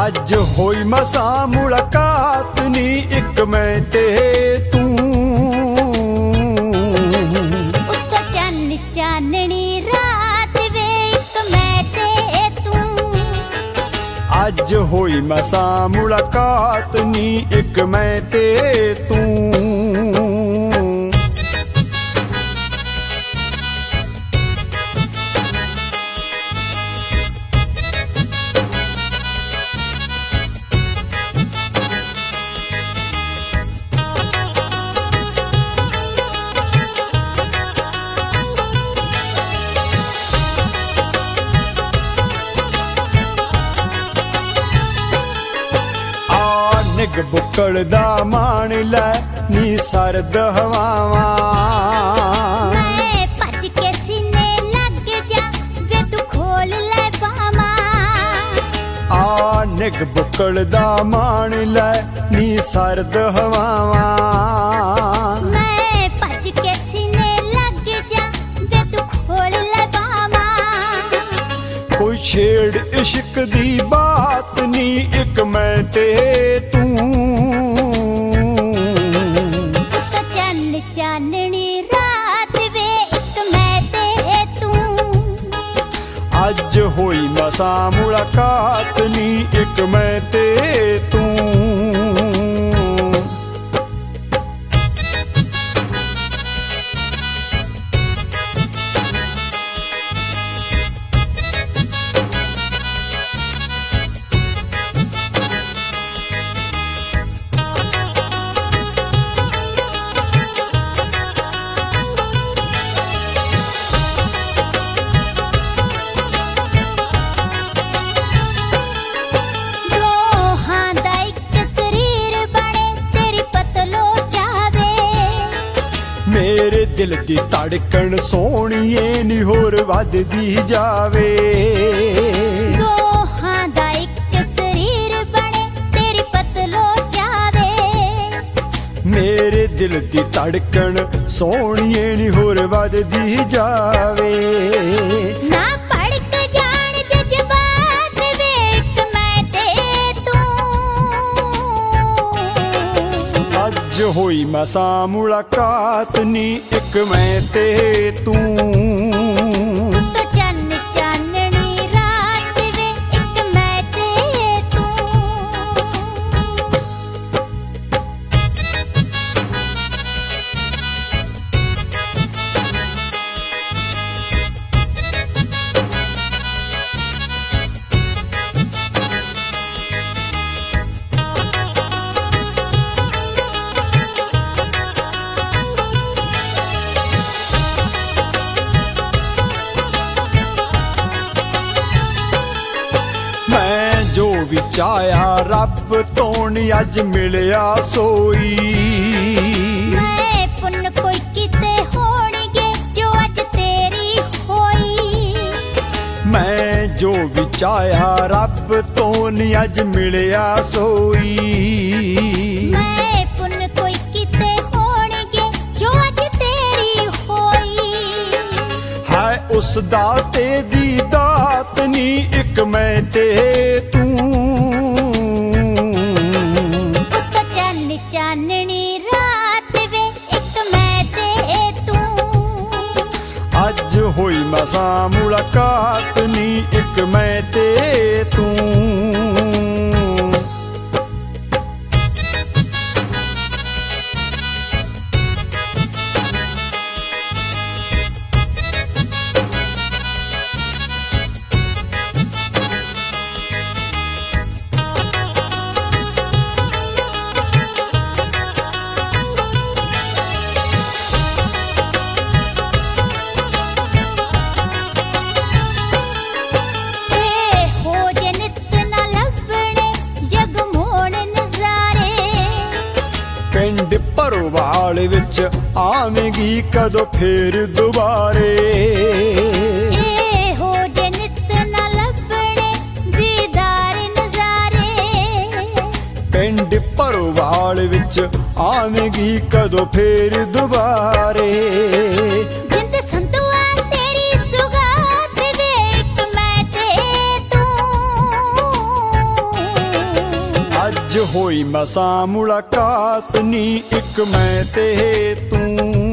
ਅੱਜ ਹੋਈ ਮਸਾਂ ਮੁਲਾਕਾਤ ਨੀ ਇੱਕ ਮੈਂ ਤੇ ਤੂੰ ਉੱਤੋਂ ਚੰਨ ਚਾਨਣੀ ਰਾਤ ਵੇ ਇੱਕ ਮੈਂ ਤੇ ਤੂੰ ਅੱਜ ਹੋਈ ਮਸਾਂ ਮੁਲਾਕਾਤ ਨੀ ਇੱਕ ਮੈਂ ਤੇ ਤੂੰ ਨਿੱਘ ਬੁੱਕਲ ਦਾ ਮਾਣ ਲੈ ਨੀ ਸਰਦ ਹਵਾਵਾਂ ਮੈਂ ਭੱਜ ਕੇ ਸੀਨੇ ਲੱਗ ਜਾ ਵੇ ਤੂੰ ਖੋਲ ਲੈ ਬਾਹਾਂ ਆ ਨਿੱਘ ਬੁੱਕਲ ਦਾ ਮਾਣ ਲੈ ਨੀ ਸਰਦ ਹਵਾਵਾਂ ਮੈਂ ਭੱਜ ਕੇ ਸੀਨੇ ਲੱਗ ਜਾ ਵੇ ਤੂੰ ਖੋਲ ਲੈ ਬਾਹਾਂ ਕੋਈ ਛੇੜ ਇਸ਼ਕ ਦੀ ਬਾਤ ਨੀ ਇੱਕ ਮੈਂ ਤੇ ਤੂੰ ਚੰਨ ਚਾਨਣੀ ਰਾਤ ਵੇ ਇੱਕ ਮੈਂ ਤੇ ਤੂੰ ਅੱਜ ਹੋਈ ਮਸਾਂ ਮੁਲਾਕਾਤ ਨੀ ਇੱਕ ਮੈਂ ਤੇ ਤੂੰ ਮੇਰੇ ਦਿਲ ਦੀ ਧੜਕਣ ਸੋਹਣੀਏ ਨੀ ਹੋਰ ਵੱਧਦੀ ਜਾਵੇ ਦੋਹਾਂ ਦਾ ਇੱਕ ਸਰੀਰ ਬਣੇ ਤੇਰੀ ਪਤਲੋ ਜਾਵੇ ਮੇਰੇ ਦਿਲ ਦੀ ਧੜਕਣ ਸੋਹਣੀਏ ਨੀ ਹੋਰ ਵੱਧਦੀ ਜਾਵੇ ਨਾ ਭੜਕ ਜਾਣ ਜਜ਼ਬਾਤ ਵੇ ਇੱਕ ਮੈਂ ਤੇ ਤੂੰ ਅੱਜ ਹੋਈ ਮਸਾਂ ਮੁਲਾਕਾਤ ਨੀ ਇੱਕ ਮੈਂ ਤੇ ਤੂੰ ਤੋ ਚੰਨ ਚਾਨਣੀ ਰਾਤ ਵੇ ਇੱਕ ਮੈਂ ਤੇ ਤੂੰ ਮੈਂ ਜੋ ਵਿਚਾਇਆ ਰੱਬ ਤੋਂ ਨੀ ਅੱਜ ਮਿਲਿਆ ਸੋਈ ਮੈਂ ਪੁੰਨ ਕੋਈ ਕਿਤੇ ਹੋਣਗੇ ਜੋ ਅੱਜ ਤੇਰੀ ਹੋਈ ਮੈਂ ਜੋ ਵਿਚਾਇਆ ਰੱਬ ਤੋਂ ਨੀ ਅੱਜ ਮਿਲਿਆ ਸੋਈ ਮੈਂ ਪੁੰਨ ਕੋਈ ਕਿਤੇ ਹੋਣਗੇ ਜੋ ਅੱਜ ਤੇਰੀ ਹੋਈ ਹੈ ਉਸ ਦਾਤੇ ਦੀ ਦਾਤ ਨੀ ਇੱਕ ਮੈਂ ਤੇ ਤੂੰ ਤੋ ਚੰਨ ਚਾਨਣੀ ਰਾਤ ਵੇ ਇੱਕ ਮੈਂ ਤੇ ਤੂੰ ਅੱਜ ਹੋਈ ਮਸਾਂ ਮੁਲਾਕਾਤ ਨੀ ਇੱਕ ਮੈਂ ਤੇ ਤੂੰ ਪਿੰਡ ਭਰੋਵਾਲ ਵਿੱਚ ਆਵੇਂਗੀ ਕਦੋਂ ਫੇਰ ਦੁਬਾਰੇ ਇਹੋ ਜੇ ਨਿੱਤ ਨਾ ਲੱਭਣੇ ਦੀਦਾਰ ਨਜ਼ਾਰੇ ਪਿੰਡ ਭਰੋਵਾਲ ਵਿੱਚ ਆਵੇਂਗੀ ਕਦੋਂ ਫੇਰ ਦੁਬਾਰੇ ਜਿੰਦ ਸੰਤੂਆ ਤੇਰੀ ਸੁਗਾਤ ਵੇ ਇੱਕ ਮੈਂ ਤੇ ਤੂੰ ਹੋਈ ਮਸਾਂ ਮੁਲਾਕਾਤ ਨੀ ਇੱਕ ਮੈਂ ਤੇ ਤੂੰ।